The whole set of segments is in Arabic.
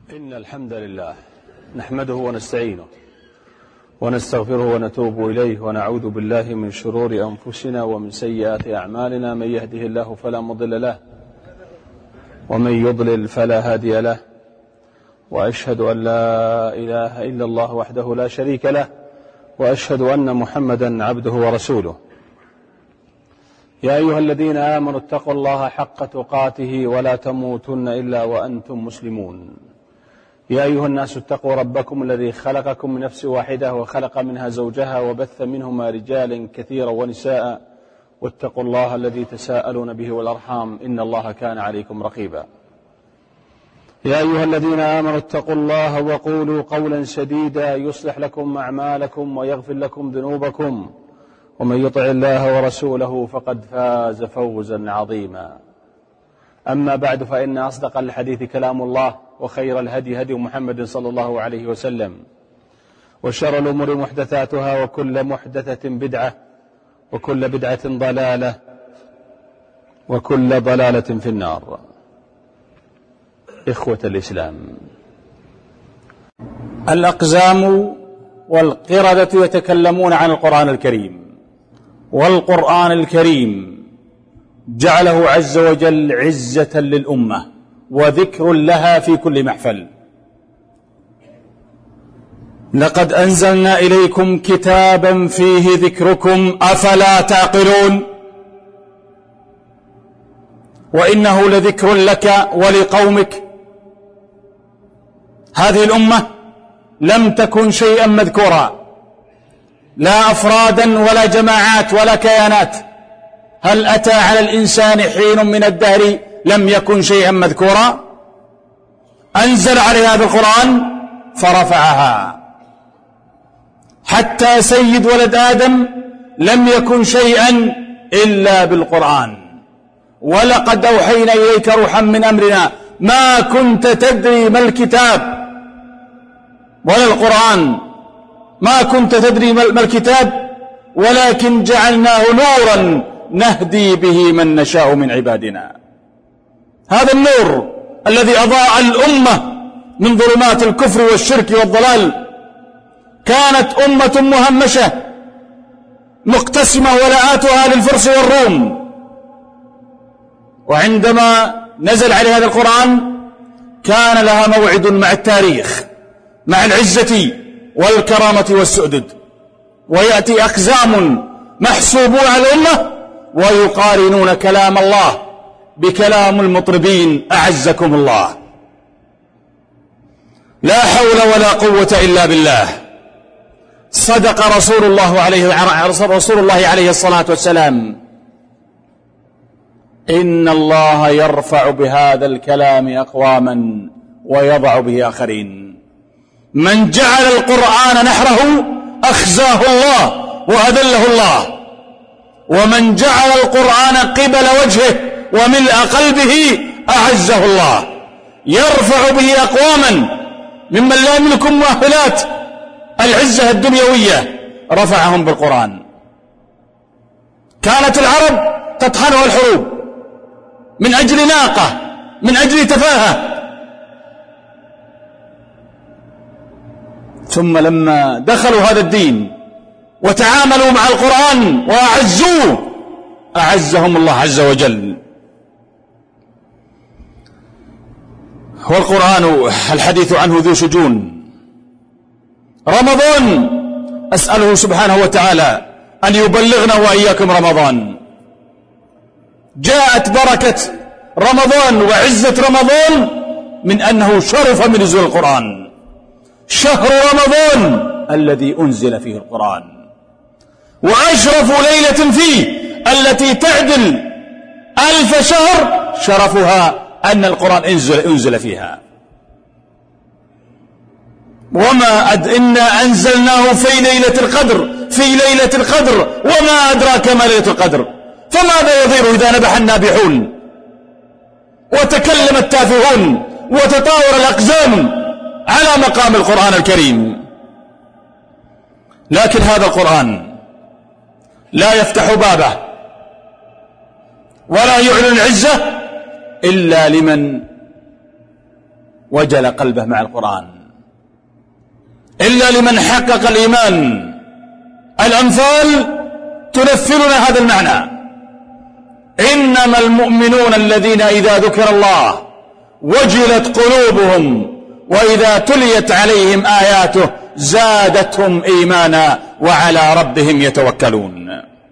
إن الحمد لله نحمده ونستعينه ونستغفره ونتوب إليه ونعوذ بالله من شرور أنفسنا ومن سيئات أعمالنا. من يهده الله فلا مضل له ومن يضلل فلا هادي له، وأشهد أن لا إله إلا الله وحده لا شريك له، وأشهد أن محمدا عبده ورسوله. يا أيها الذين آمنوا اتقوا الله حق تقاته ولا تموتن إلا وأنتم مسلمون. يا أيها الناس اتقوا ربكم الذي خلقكم من نفس واحدة وخلق منها زوجها وبث منهما رجالا كثيرا ونساء، واتقوا الله الذي تساءلون به والأرحام إن الله كان عليكم رقيبا. يا أيها الذين آمنوا اتقوا الله وقولوا قولا سديدا يصلح لكم أعمالكم ويغفر لكم ذنوبكم، ومن يطع الله ورسوله فقد فاز فوزا عظيما. أما بعد، فإن أصدق الحديث كلام الله، وخير الهدي هدي محمد صلى الله عليه وسلم، وشر الأمور محدثاتها، وكل محدثة بدعة، وكل بدعة ضلالة، وكل ضلالة في النار. إخوة الإسلام، الأقزام والقردة يتكلمون عن القرآن الكريم، والقرآن الكريم جعله عز وجل عزة للأمة وذكر لها في كل محفل. لقد أنزلنا إليكم كتابا فيه ذكركم أفلا تعقلون، وإنه لذكر لك ولقومك. هذه الأمة لم تكن شيئا مذكورا، لا أفرادا ولا جماعات ولا كيانات. هل أتى على الإنسان حين من الدهر لم يكن شيئا مذكورا؟ أنزل عليه هذا القرآن فرفعها، حتى سيد ولد آدم لم يكن شيئا إلا بالقرآن. ولقد أوحينا إليك روحا من أمرنا ما كنت تدري ما الكتاب ولا القرآن، ما كنت تدري ما الكتاب، ولكن جعلناه نورا نهدي به من نشاء من عبادنا. هذا النور الذي أضاء الأمة من ظلمات الكفر والشرك والضلال. كانت أمة مهمشة مقتسمة ولاءاتها للفرس والروم، وعندما نزل عليه هذا القرآن كان لها موعد مع التاريخ، مع العزة والكرامة والسؤدد. ويأتي أقزام محسوبون على الأمة ويقارنون كلام الله بكلام المطربين أعزكم الله. لا حول ولا قوة إلا بالله. صدق رسول الله عليه الصلاة والسلام: إن الله يرفع بهذا الكلام أقواما ويضع به آخرين. من جعل القرآن نحره أخزاه الله وأذله الله، ومن جعل القرآن قبل وجهه وملء قلبه أعزه الله. يرفع به أقواما ممن لا يملك مؤهلات العزة الدنيوية، رفعهم بالقرآن. كانت العرب تطحنها الحروب من أجل ناقة، من أجل تفاهة. ثم لما دخلوا هذا الدين وتعاملوا مع القرآن وأعزوه أعزهم الله عز وجل. والقرآن الحديث عنه ذو شجون. رمضان أسأله سبحانه وتعالى أن يبلغنا وإياكم رمضان. جاءت بركة رمضان وعزة رمضان من أنه شرف من نزول القرآن. شهر رمضان الذي أنزل فيه القرآن، وأشرف ليلة فيه التي تعدل 1000 شهر شرفها أن القرآن أنزل فيها. إنا أنزلناه في ليلة القدر وما أدراك ما ليلة القدر. فماذا يضير إذا نبح النابحون وتكلم التافهون وتطاور الأقزام على مقام القرآن الكريم؟ لكن هذا القرآن لا يفتح بابه ولا يعلن العزة إلا لمن وجل قلبه مع القرآن إلا لمن حقق الإيمان. الأمثال تنفذنا هذا المعنى: إنما المؤمنون الذين إذا ذكر الله وجلت قلوبهم وإذا تليت عليهم آياته زادتهم إيمانا وعلى ربهم يتوكلون.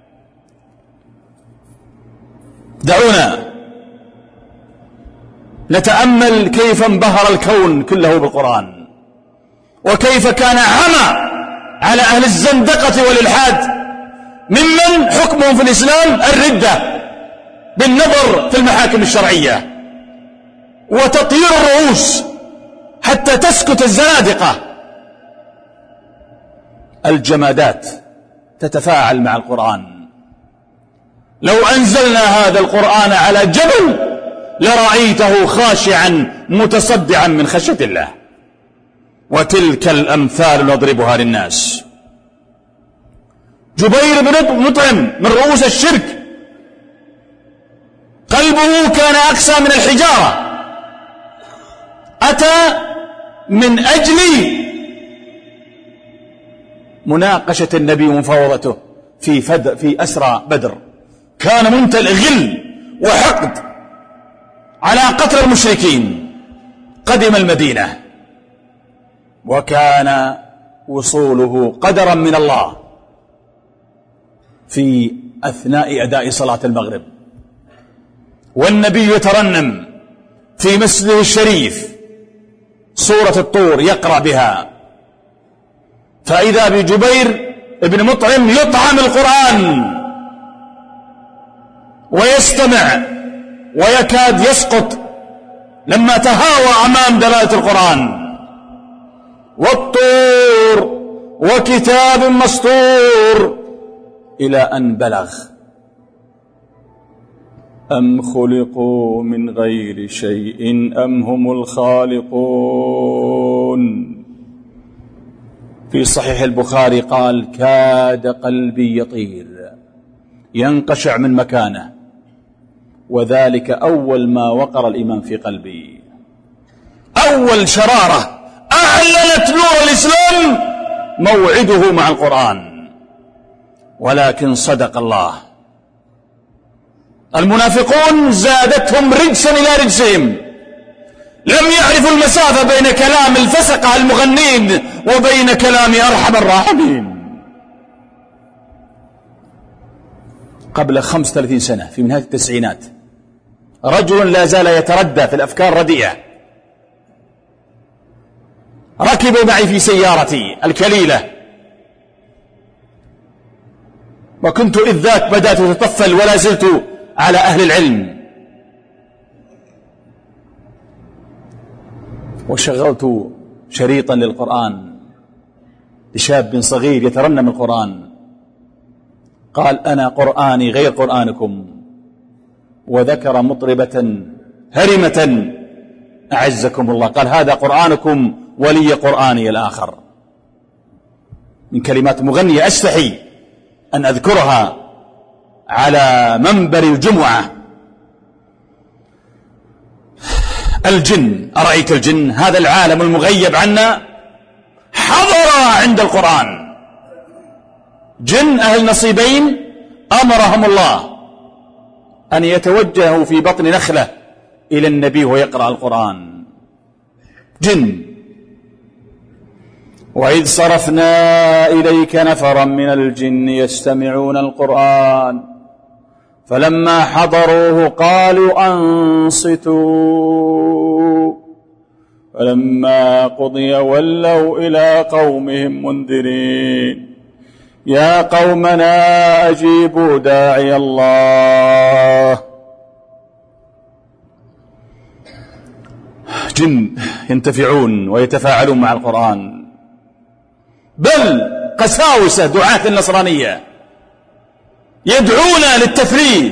دعونا نتأمل كيف انبهر الكون كله بالقرآن، وكيف كان عمى على أهل الزندقة والإلحاد ممن حكمهم في الإسلام الردة بالنظر في المحاكم الشرعية وتطيير الرؤوس حتى تسكت الزنادقة. الجمادات تتفاعل مع القرآن. لو أنزلنا هذا القرآن على جبل لرأيته خاشعا متصدعا من خشية الله. وتلك الأمثال نضربها للناس. جبير بن مطعم من رؤوس الشرك قلبه كان أقسى من الحجارة، أتى من أجل مناقشة النبي ومفاوضته في أسرى بدر. كان ممتلئ غل وحقد على قتل المشركين. قدم المدينة وكان وصوله قدرا من الله في أثناء أداء صلاة المغرب، والنبي يترنم في مسجده الشريف سورة الطور يقرأ بها، فإذا بجبير بن مطعم يطعم القرآن ويستمع ويكاد يسقط لما تهاوى أمام دلالة القرآن. والطور وكتاب مسطور إلى أن بلغ: أم خلقوا من غير شيء أم هم الخالقون. في صحيح البخاري قال: كاد قلبي يطير ينقشع من مكانه، وذلك أول ما وقر الإيمان في قلبي. أول شرارة أعلنت نور الإسلام موعده مع القرآن. ولكن صدق الله، المنافقون زادتهم رجسا إلى رجسهم، لم يعرفوا المسافة بين كلام الفسقة المغنين وبين كلام أرحم الراحمين. قبل 35 سنة في نهاية التسعينات رجل لا زال يتردى في الأفكار الرديئة ركب معي في سيارتي الكليلة، وكنت إذ ذاك بدأت أتطفل ولا زلت على أهل العلم، وشغلت شريطا للقرآن لشاب صغير يترنم القرآن. قال: أنا قرآني غير قرآنكم، وذكر مطربة هرمة أعزكم الله، قال: هذا قرآنكم ولي قرآني الآخر. من كلمات مغنية أستحي أن أذكرها على منبر الجمعة. الجن، أرأيت الجن، هذا العالم المغيب عنا، حضر عند القرآن. جن أهل نصيبين أمرهم الله أن يتوجهوا في بطن نخلة إلى النبي ويقرأ القرآن. جن. وإذ صرفنا إليك نفرا من الجن يستمعون القرآن فلما حضروه قالوا أنصتوا فلما قضي ولوا إلى قومهم منذرين يا قومنا أجيبوا داعي الله. جن ينتفعون ويتفاعلون مع القرآن، بل قساوسة دعاة النصرانية يدعون للتفريث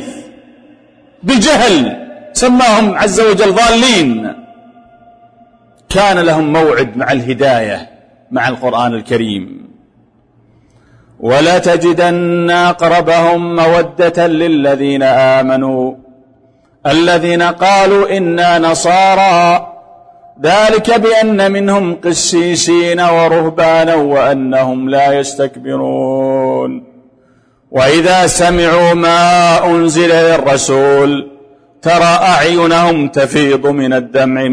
بجهل، سماهم عز وجل ضالين. كان لهم موعد مع الهداية مع القرآن الكريم. ولا تجدن أقربهم مودة للذين آمنوا الذين قالوا إنا نصارى ذلك بأن منهم قسيسين ورهبانا وأنهم لا يستكبرون وإذا سمعوا ما أنزل إلى الرسول ترى أعينهم تفيض من الدمع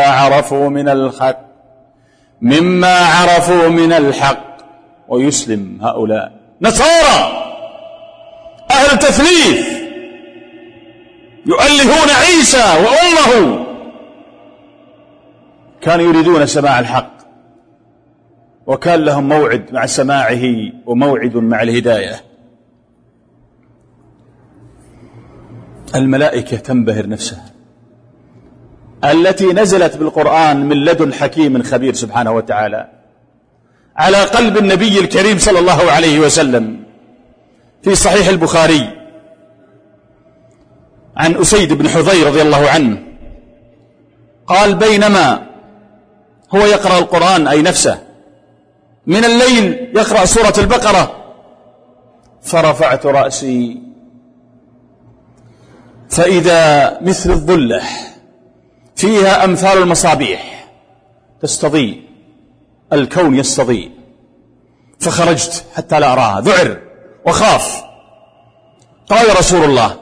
مما عرفوا من الحق ويسلم هؤلاء نصارى أهل تثليث يؤلهون عيسى وأمه كانوا يريدون سماع الحق وكان لهم موعد مع سماعه وموعد مع الهداية. الملائكة تنبهر نفسها التي نزلت بالقرآن من لدن حكيم خبير سبحانه وتعالى على قلب النبي الكريم صلى الله عليه وسلم في صحيح البخاري عن أسيد بن حضير رضي الله عنه قال بينما هو يقرأ القرآن أي نفسه من الليل يقرأ سورة البقرة فرفعت رأسي فإذا مثل الظلة فيها أمثال المصابيح تستضيء الكون يستضيء فخرجت حتى لا أراها ذعر وخاف. قال رسول الله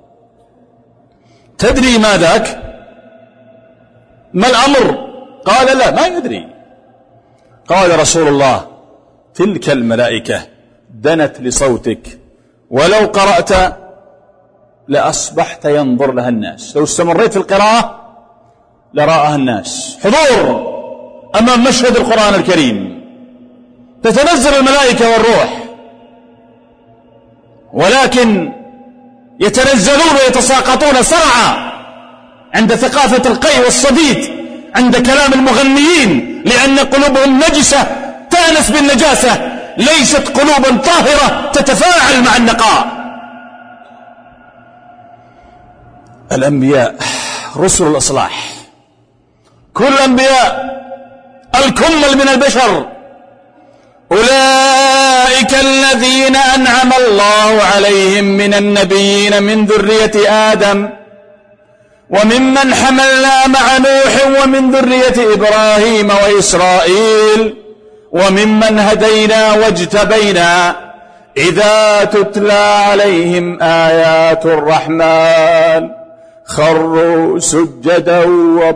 تدري ما ذاك ما الأمر؟ قال لا ما يدري. قال رسول الله تلك الملائكة دنت لصوتك ولو قرأت لأصبحت ينظر لها الناس، لو استمريت في القراءة لرآها الناس. حضور أمام مشهد القرآن الكريم تتنزل الملائكة والروح ولكن يتنزلون ويتساقطون سرعا عند ثقافة القي والصديد عند كلام المغنيين لأن قلوبهم نجسة تأنس بالنجاسة ليست قلوبا طاهرة تتفاعل مع النقاء. الأنبياء رسل الإصلاح كل الأنبياء الكمل من البشر أولئك الذين أنعم الله عليهم من النبيين من ذرية آدم وممن حملنا مع نوح ومن ذرية إبراهيم وإسرائيل وممن هدينا واجتبينا إذا تتلى عليهم آيات الرحمن خروا سجدا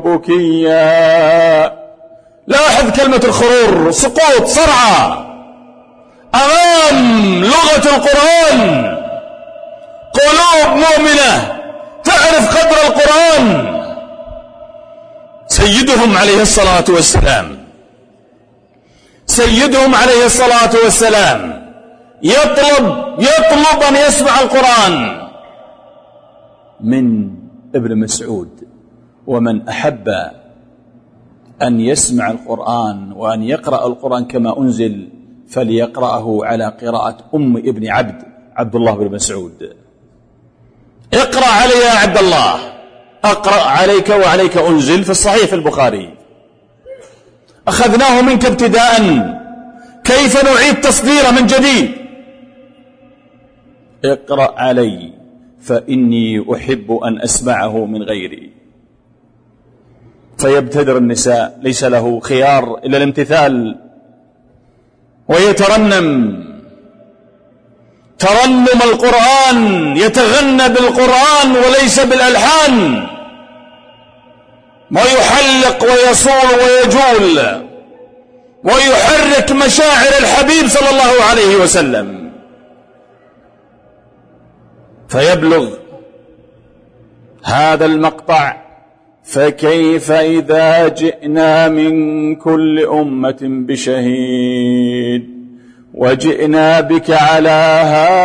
وبكيا. لاحظ كلمة الخرور سقوط صرعى أمام لغة القرآن. قلوب مؤمنة تعرف قدر القرآن. سيدهم عليه الصلاة والسلام يطلب أن يسمع القرآن من ابن مسعود ومن أحب أن يسمع القرآن وأن يقرأ القرآن كما أنزل فليقرأه على قراءة ابن عبد الله بن مسعود. اقرأ علي يا عبد الله أقرأ عليك وعليك أنزل في الصحيح في البخاري. أخذناه منك ابتداء كيف نعيد تصديره من جديد؟ اقرأ علي فإني أحب أن أسمعه من غيري. فيبتدر النساء ليس له خيار إلا الامتثال ويترنم ترنم القرآن يتغنى بالقرآن وليس بالألحان ويحلق ويصول ويجول ويحرك مشاعر الحبيب صلى الله عليه وسلم. فيبلغ هذا المقطع فكيف إذا جئنا من كل أمة بشهيد وجئنا بك على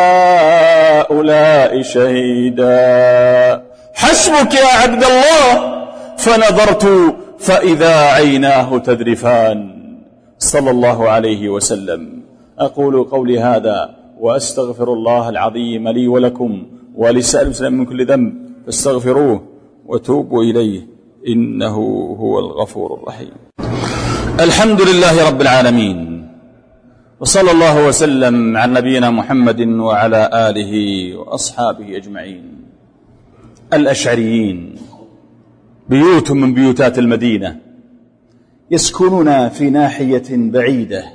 هؤلاء شهيدا حسبك يا عبد الله. فنظرت فإذا عيناه تذرفان صلى الله عليه وسلم. أقول قولي هذا وأستغفر الله العظيم لي ولكم ولسائر المسلمين من كل ذنب فاستغفروه وتوبوا إليه إنه هو الغفور الرحيم. الحمد لله رب العالمين وصلى الله وسلم على نبينا محمد وعلى آله وأصحابه أجمعين. الأشعريين بيوت من بيوتات المدينة يسكنون في ناحية بعيدة.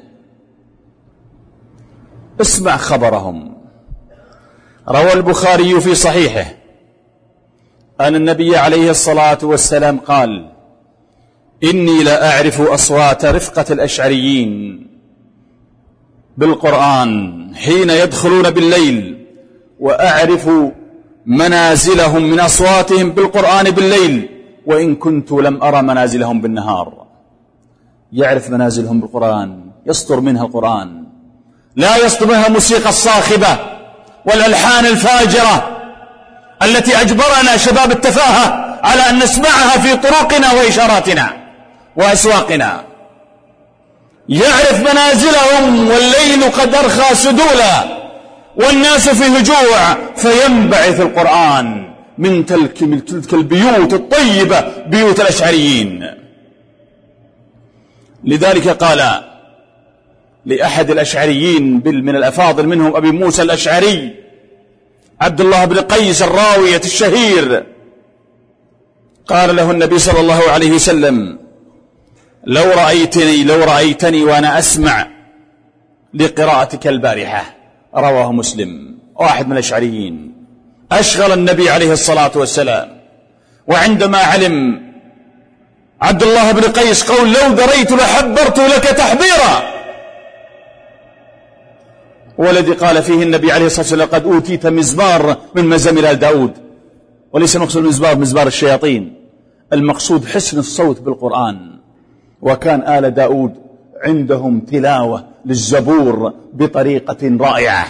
اسمع خبرهم. روى البخاري في صحيحه أن النبي عليه الصلاة والسلام قال: إني لا أعرف أصوات رفقة الأشعريين بالقرآن حين يدخلون بالليل، وأعرف منازلهم من أصواتهم بالقرآن بالليل، وإن كنت لم أرى منازلهم بالنهار. يعرف منازلهم بالقرآن، يصدر منها القرآن، لا يصدر منها الموسيقى الصاخبة والألحان الفاجرة التي أجبرنا شباب التفاهة على أن نسمعها في طرقنا وإشاراتنا وأسواقنا. يعرف منازلهم، والليل قد أرخى سدولا والناس في هجوع، فينبعث القرآن من تلك البيوت الطيبة، بيوت الأشعريين. لذلك قال لأحد الأشعريين من الأفاضل منهم أبي موسى الأشعري عبد الله بن قيس الراوية الشهير، قال له النبي صلى الله عليه وسلم: لو رأيتني وأنا أسمع لقراءتك البارحة. رواه مسلم. واحد من الأشعريين أشغل النبي عليه الصلاة والسلام، وعندما علم عبد الله بن قيس قول: لو دريت لحبرت لك تحبيرا، والذي قال فيه النبي عليه الصلاة والسلام: قد أوتيت مزمار من مزامير آل داود. وليس المقصود مزمار الشياطين، المقصود حسن الصوت بالقرآن. وكان آل داود عندهم تلاوة للزبور بطريقة رائعة.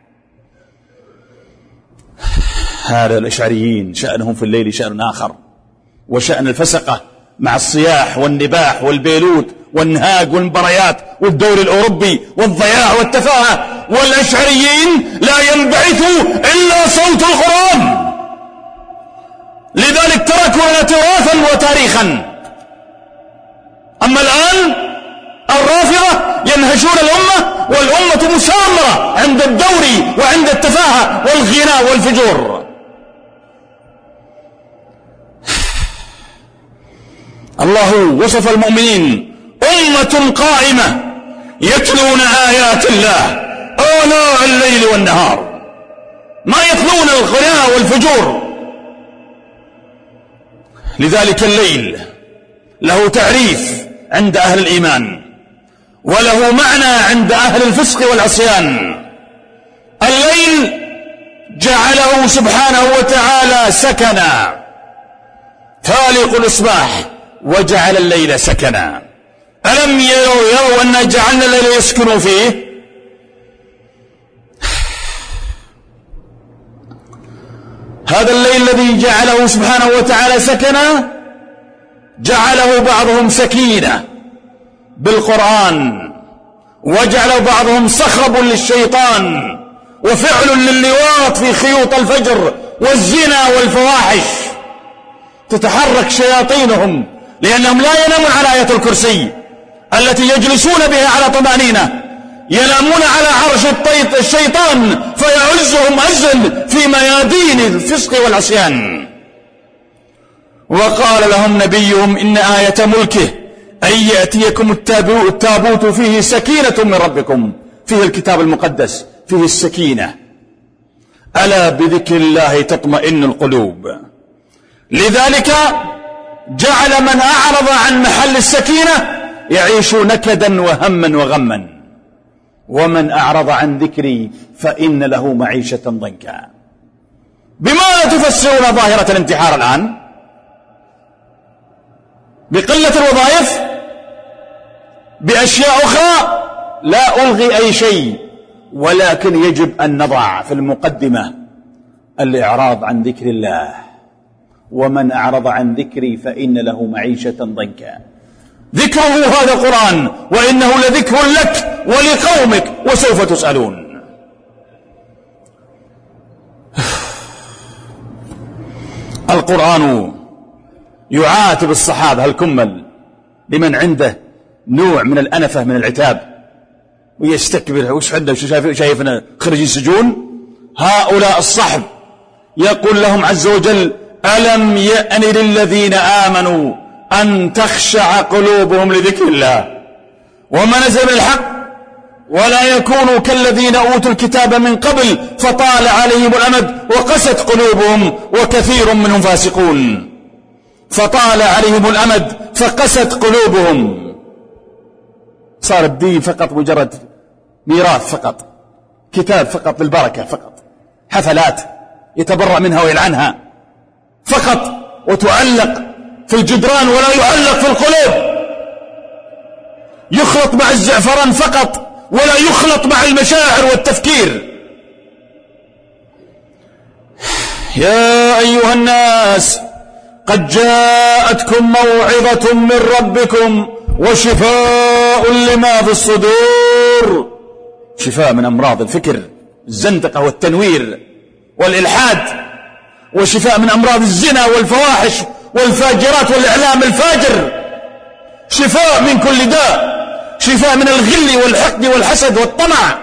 هذا الأشعريين شأنهم في الليل شأن آخر، وشأن الفسقة مع الصياح والنباح والبيلوت والنهاق والمباريات والدوري الأوروبي والضياع والتفاهة. والأشعريين لا ينبعثوا إلا صوت القرآن، لذلك تركوا لنا تراثا وتاريخا. أما الآن الرافضة ينهشون الأمة، والأمة مسامرة عند الدوري وعند التفاهة والغناء والفجور. الله وصف المؤمنين: أمة قائمة يتلون آيات الله آناء الليل والنهار. ما يتلون الغناء والفجور. لذلك الليل له تعريف عند أهل الإيمان، وله معنى عند أهل الفسق والعصيان. الليل جعله سبحانه وتعالى سكنا، فالق الإصباح وجعل الليل سكنا. ألم يروا أن جعلنا الليل يسكنوا فيه؟ هذا الليل الذي جعله سبحانه وتعالى سكنا جعله بعضهم سكينة بالقرآن، وجعل بعضهم صخب للشيطان وفعل لللواط في خيوط الفجر والزنا والفواحش. تتحرك شياطينهم لأنهم لا ينامون على آية الكرسي التي يجلسون بها على طمأنينة، ينامون على عرش الشيطان فيعزهم عزا في ميادين الفسق والعصيان. وقال لهم نبيهم: إن آية ملكه أن يأتيكم التابوت فيه سكينة من ربكم، فيه الكتاب المقدس، فيه السكينة. ألا بذكر الله تطمئن القلوب. لذلك جعل من أعرض عن محل السكينة يعيش نكدا وهما وغما، ومن أعرض عن ذكري فإن له معيشة ضنكا. بماذا تفسرون ظاهرة الانتحار الآن؟ بقلة الوظائف؟ بأشياء أخرى؟ لا ألغي أي شيء، ولكن يجب أن نضع في المقدمة الإعراض عن ذكر الله. ومن أعرض عن ذكري فإن له معيشة ضنكا. ذكره هذا القرآن، وإنه لذكر لك ولقومك وسوف تسألون. القرآن يعاتب الصحابة الكمل لمن عنده نوع من الأنفة من العتاب ويستكبر: وش عندنا شايفنا خرجين سجون؟ هؤلاء الصحب يقول لهم عز وجل: ألم يأن للذين آمنوا أن تخشع قلوبهم لذكر الله وما نزل من الحق، ولا يكونوا كالذين أوتوا الكتاب من قبل فطال عليهم الأمد وقست قلوبهم وكثير منهم فاسقون. فطال عليهم الأمد فقست قلوبهم، صار الدين فقط مجرد ميراث فقط، كتاب فقط للبركة فقط، حفلات يتبرأ منها ويلعنها فقط، وتعلق في الجدران ولا يعلق في القلوب، يخلط مع الزعفران فقط ولا يخلط مع المشاعر والتفكير. يا أيها الناس قد جاءتكم موعظة من ربكم وشفاء لما في الصدور، شفاء من أمراض الفكر، الزندقة والتنوير والإلحاد، وشفاء من أمراض الزنا والفواحش والفاجرات والإعلام الفاجر، شفاء من كل داء، شفاء من الغل والحقد والحسد والطمع.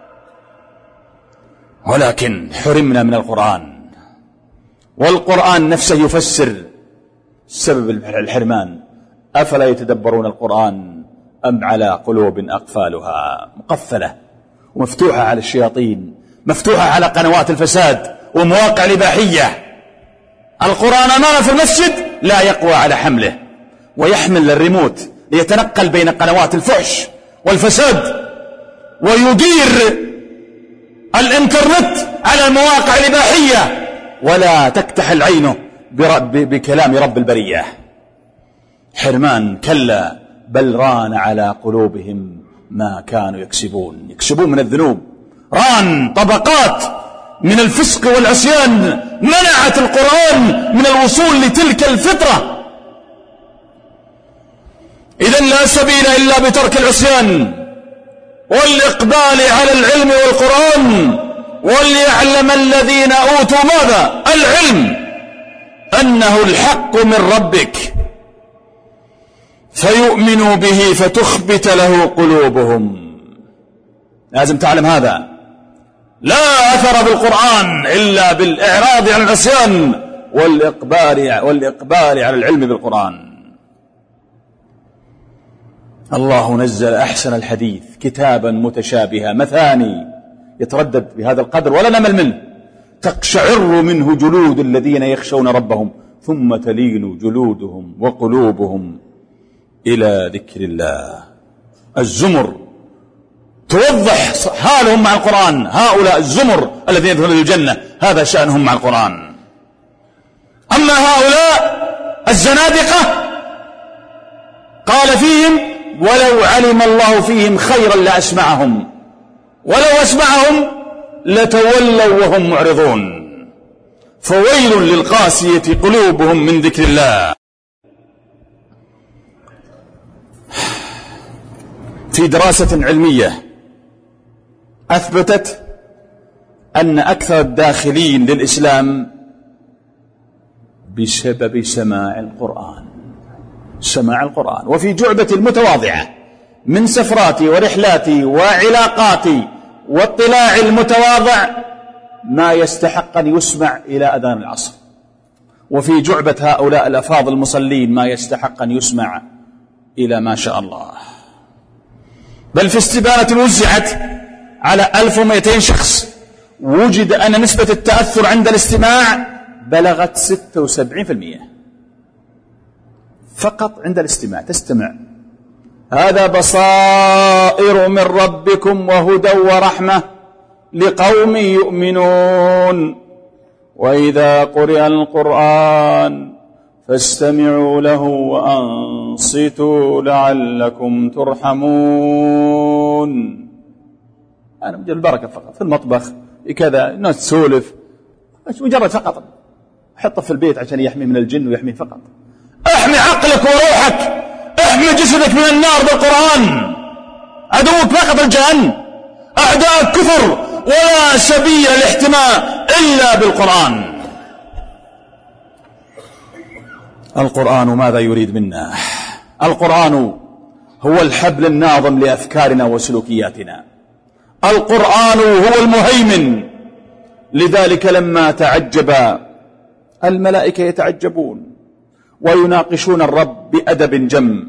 ولكن حرمنا من القرآن، والقرآن نفسه يفسر سبب الحرمان. أفلا يتدبرون القرآن أم على قلوب أقفالها مقفلة ومفتوحة على الشياطين، مفتوحة على قنوات الفساد ومواقع الإباحية. القرآن أمامه في المسجد لا يقوى على حمله، ويحمل الريموت ليتنقل بين قنوات الفحش والفساد، ويدير الإنترنت على المواقع الإباحية، ولا تكتحل عينه بكلام رب البرية. حرمان كلا بل ران على قلوبهم ما كانوا يكسبون من الذنوب، ران طبقات من الفسق والعصيان منعت القرآن من الوصول لتلك الفطرة. إذن لا سبيل إلا بترك العصيان والإقبال على العلم والقرآن. وليعلم الذين أوتوا ماذا؟ العلم، أنه الحق من ربك، فيؤمنوا به فتخبت له قلوبهم. لازم تعلم هذا، لا أثر بالقرآن إلا بالإعراض عن العصيان والإقبال على العلم بالقرآن. الله نزل أحسن الحديث كتابا متشابها مثاني يتردد بهذا القدر ولا نمل منه، تقشعر منه جلود الذين يخشون ربهم ثم تلين جلودهم وقلوبهم إلى ذكر الله. الزمر توضح حالهم مع القرآن، هؤلاء الزمر الذين يدخلون الجنة هذا شأنهم مع القرآن. أما هؤلاء الزنادقة قال فيهم ولو علم الله فيهم خيرا لأسمعهم، ولو أسمعهم لتولوا وهم معرضون. فويل للقاسية قلوبهم من ذكر الله. في دراسة علمية أثبتت أن أكثر الداخلين للإسلام بسبب سماع القرآن. وفي جعبتي المتواضعة من سفراتي ورحلاتي وعلاقاتي واطلاعي المتواضع ما يستحق أن يسمع إلى أذان العصر، وفي جعبة هؤلاء الأفاضل المصلين ما يستحق أن يسمع إلى ما شاء الله. بل في استبانة وزعت على 1200 شخص وجد أن نسبة التأثر عند الاستماع بلغت 76% فقط عند الاستماع. تستمع، هذا بصائر من ربكم وهدى ورحمة لقوم يؤمنون. وإذا قرئ القرآن فاستمعوا له وأنصتوا لعلكم ترحمون. أنا مجرد البركة فقط في المطبخ كذا، الناس تسولف، مجرد فقط حطه في البيت عشان يحمي من الجن ويحمي فقط. احمي عقلك وروحك، احمي جسدك من النار بالقرآن. عدوك فقط الجهنم، أعداء كفر، ولا سبيل الاحتماء إلا بالقرآن. القرآن ماذا يريد منا؟ القرآن هو الحبل الناظم لأفكارنا وسلوكياتنا. القرآن هو المهيمن. لذلك لما تعجب الملائكة يتعجبون، ويناقشون الرب بأدب جم.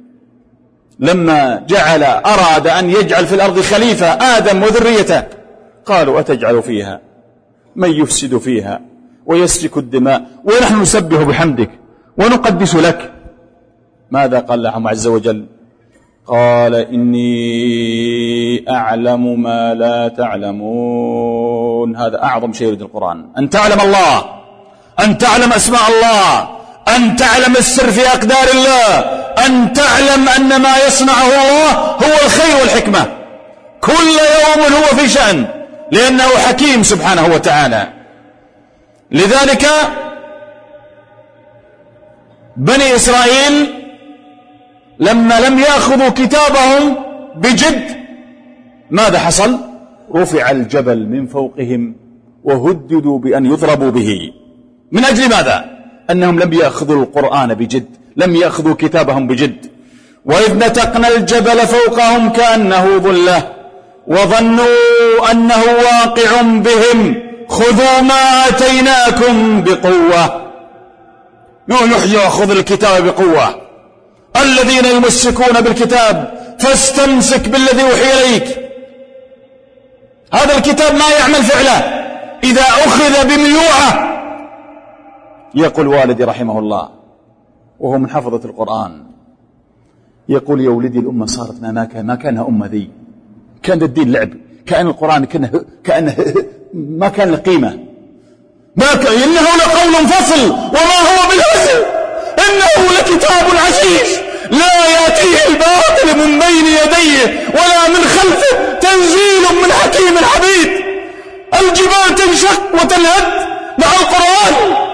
لما أراد أن يجعل في الأرض خليفة آدم وذريته قالوا أتجعل فيها من يفسد فيها ويسفك الدماء ونحن نسبح بحمدك ونقدس لك. ماذا قال لهم عز وجل؟ قال إني أعلم ما لا تعلمون. هذا أعظم شيء يريد القرآن، أن تعلم الله، أن تعلم أسماء الله، أن تعلم السر في أقدار الله، أن تعلم أن ما يصنعه الله هو الخير والحكمة. كل يوم هو في شأن لأنه حكيم سبحانه وتعالى. لذلك بني إسرائيل لما لم يأخذوا كتابهم بجد ماذا حصل؟ رفع الجبل من فوقهم وهددوا بأن يضربوا به. من أجل ماذا؟ أنهم لم يأخذوا القرآن بجد، لم يأخذوا كتابهم بجد. وإذ نتقنا الجبل فوقهم كأنه ظلة وظنوا أنه واقع بهم خذوا ما آتيناكم بقوة. يأخذ الكتاب بقوة. الذين يمسكون بالكتاب فاستمسك بالذي أوحي إليك. هذا الكتاب ما يعمل فعله إذا أخذ بميوعة. يقول والدي رحمه الله وهو من حفظة القرآن، يقول يا ولدي الأمة صارت ما كانها أمة ذي، كان الدين لعب، كأن القرآن كأنه ما كان له قيمة، إنه لقول فصل وما هو بالهزل، إنه لكتاب عزيز لا يأتيه الباطل من بين يديه ولا من خلفه تنزيل من حكيم حميد. الجبال تنشق وتنهد مع القرآن.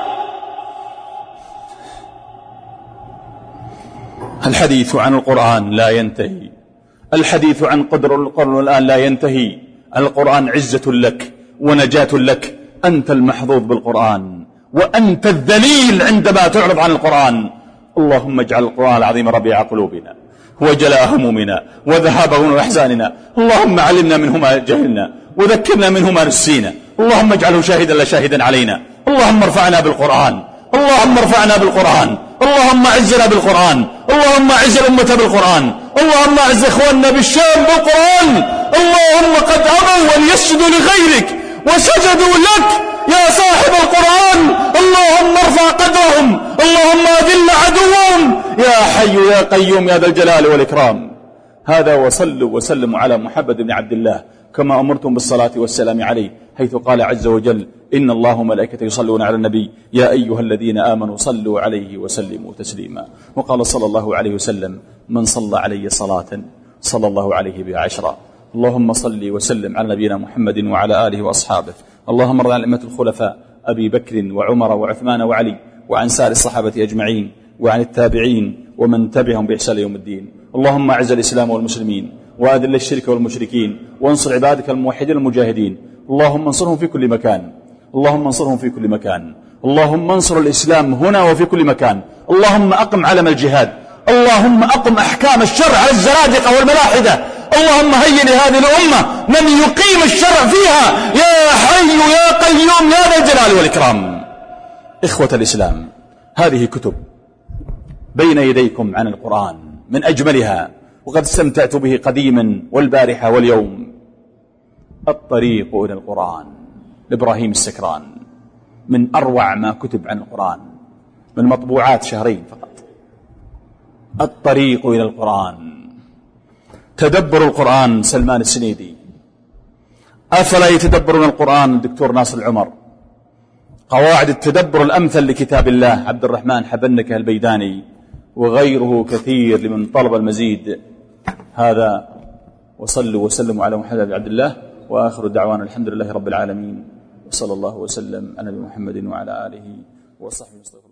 الحديث عن القرآن لا ينتهي، الحديث عن قدر القرآن الآن لا ينتهي. القرآن عزة لك ونجاة لك، أنت المحظوظ بالقرآن وأنت الذليل عندما تعرض عن القرآن. اللهم اجعل القرآن العظيم ربيع قلوبنا وجلاء همومنا وذهاب هموم أحزاننا. اللهم علمنا منه ما جهلنا وذكرنا منه ما نسينا. اللهم اجعله شاهدا لا شاهدا علينا. اللهم ارفعنا بالقرآن، اللهم ارفعنا بالقرآن، اللهم اعزنا بالقرآن، اللهم اعز الأمة بالقرآن، اللهم اعز إخواننا بالشام بالقرآن. اللهم قد أبوا أن يسجدوا لغيرك وسجدوا لك يا صاحب القرآن. اللهم ارفع قدرهم، اللهم أذل عدوهم يا حي يا قيوم يا ذا الجلال والإكرام. هذا وصلوا وسلموا على محمد بن عبد الله كما أمرتم بالصلاة والسلام عليه، حيث قال عز وجل إن الله وملائكته يصلون على النبي يا أيها الذين آمنوا صلوا عليه وسلموا تسليما. وقال صلى الله عليه وسلم من صلى علي صلاة صلى الله عليه بها 10. اللهم صل وسلم على نبينا محمد وعلى آله وأصحابه. اللهم ارض عن الأئمة الخلفاء أبي بكر وعمر وعثمان وعلي وعن سائر الصحابة أجمعين وعن التابعين ومن تبعهم بإحسان يوم الدين. اللهم أعز الإسلام والمسلمين وأذل الشرك والمشركين وانصر عبادك الموحدين المجاهدين. اللهم انصرهم في كل مكان، اللهم انصرهم في كل مكان. اللهم انصر الإسلام هنا وفي كل مكان. اللهم أقم علم الجهاد، اللهم أقم أحكام الشرع على الزنادقة والملاحدة. اللهم هيئ لهذه الأمة من يقيم الشرع فيها يا حي يا قيوم يا ذا الجلال والإكرام. إخوة الإسلام، هذه كتب بين يديكم عن القرآن من أجملها وقد استمتعت به قديما والبارحة واليوم. الطريق إلى القرآن لإبراهيم السكران، من أروع ما كتب عن القرآن، من مطبوعات شهرين فقط. الطريق إلى القرآن. تدبر القرآن سلمان السنيدي. أفلا يتدبرون القرآن الدكتور ناصر العمر. قواعد التدبر الأمثل لكتاب الله عبد الرحمن حبنكة البيداني، وغيره كثير لمن طلب المزيد. هذا وصلوا وسلموا على محمد بن عبد الله، وآخر دعوانا الحمد لله رب العالمين، وصلى الله وسلم على محمد وعلى آله وصحبه وسلم.